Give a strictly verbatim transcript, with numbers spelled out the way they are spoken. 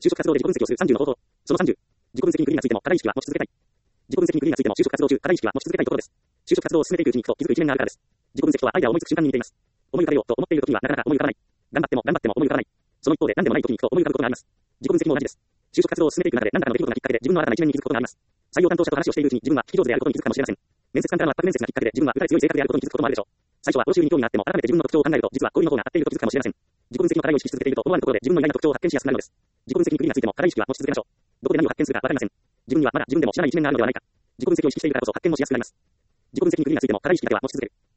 就職活動で自己分析をするさんじゅうの方法。そのさんじゅう。自己分析にクリーについても課題意識は持ち続けたい。自己分析にクリーについても就職活動中課題意識は持ち続けたいところです。就職活動を進めていくうちにふと気づく一面があるからです。自己分析とはアイデアを思いつく瞬間に似ています。思い浮かべようと思っている時にはなかなか思い浮かばない。頑張っても頑張っても思い浮かばない。その一方で何でもない時にふと思い浮かぶことがあります。自己分析も同じです。就職活動を進めていく中で何らかの出来事がきっかけで自分の新たな一面に気づくことがあります。採用担当者と話をしているうちに自分は聞き上手であることに気づくかもしれません。面接官からの圧迫面接がきっかけで自分は歌で強い性格であることに気づくこともあるでしょう。最初は報酬に興味があっても改めて自分の特徴を考えると実はこういうの方が合っていると気づくかもしれません。自己分析の課題を意識し続けていると思わぬところで自分の意外な特徴を発見しやすくなるのです。自己分析にクリーについても課題意識は持ち続けましょう。どこで何を発見するかわかりません。自分にはまだ自分でも知らない一面があるのではないか。自己分析を意識しているからこそ発見もしやすくなります。自己分析にクリーについても課題意識だけは持ち続ける。